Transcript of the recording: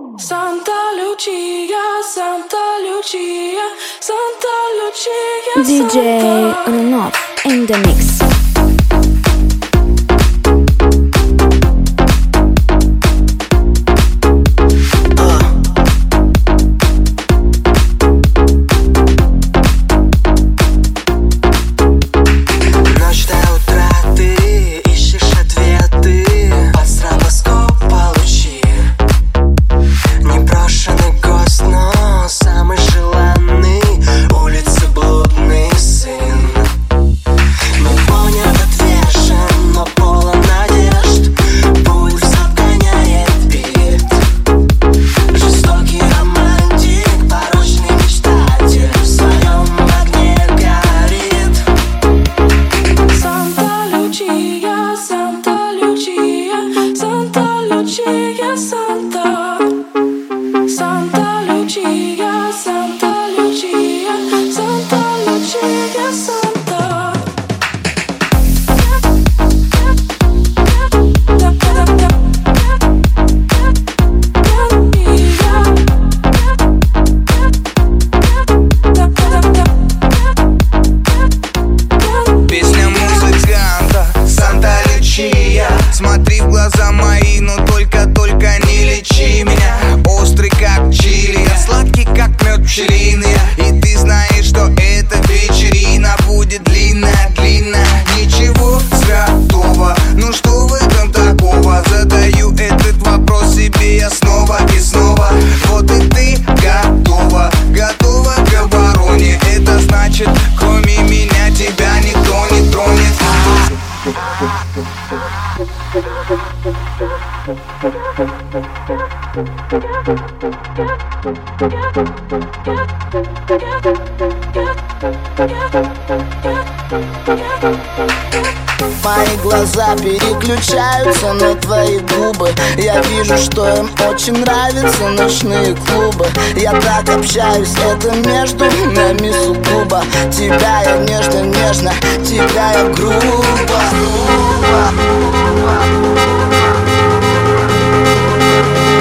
Santa Lucia, Santa Lucia, Santa Lucia, DJ Runov in the mix. Смотри в глаза мои, но только не лечи меня. Острый как чили, я сладкий как мед пчелиный. И ты знаешь, что эта вечерина будет длинная. Ничего святого, ну что в этом такого? Задаю этот вопрос себе я снова и снова. Вот и ты готова к обороне. Это значит, кроме меня тебя никто не тронет. Мои глаза переключаются на твои губы. Я вижу, что им очень нравятся ночные клубы. Я так общаюсь, это между нами сугубо. Тебя я нежно, тебя я грубо.